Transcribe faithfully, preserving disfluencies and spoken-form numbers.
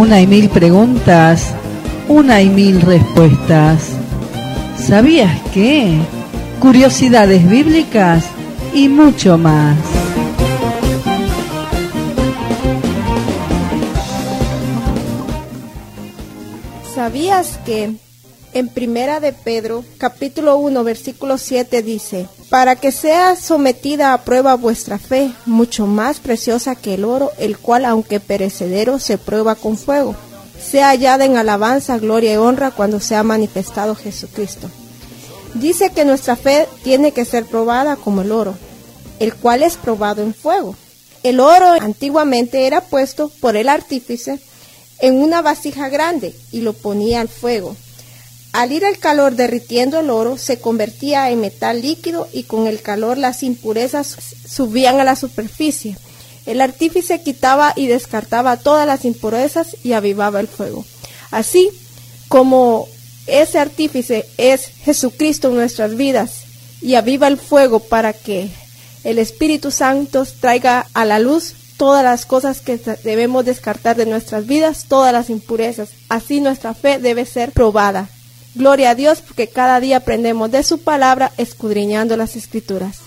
Una y mil preguntas, una y mil respuestas. ¿Sabías qué? Curiosidades bíblicas y mucho más. ¿Sabías que en Primera de Pedro, capítulo uno, versículo siete dice: para que sea sometida a prueba vuestra fe, mucho más preciosa que el oro, el cual, aunque perecedero, se prueba con fuego, sea hallada en alabanza, gloria y honra cuando sea manifestado Jesucristo? Dice que nuestra fe tiene que ser probada como el oro, el cual es probado en fuego. El oro antiguamente era puesto por el artífice en una vasija grande y lo ponía al fuego. Al ir el calor derritiendo el oro, se convertía en metal líquido y con el calor las impurezas subían a la superficie. El artífice quitaba y descartaba todas las impurezas y avivaba el fuego. Así como ese artífice es Jesucristo en nuestras vidas y aviva el fuego para que el Espíritu Santo traiga a la luz todas las cosas que debemos descartar de nuestras vidas, todas las impurezas. Así nuestra fe debe ser probada. Gloria a Dios, porque cada día aprendemos de su palabra escudriñando las Escrituras.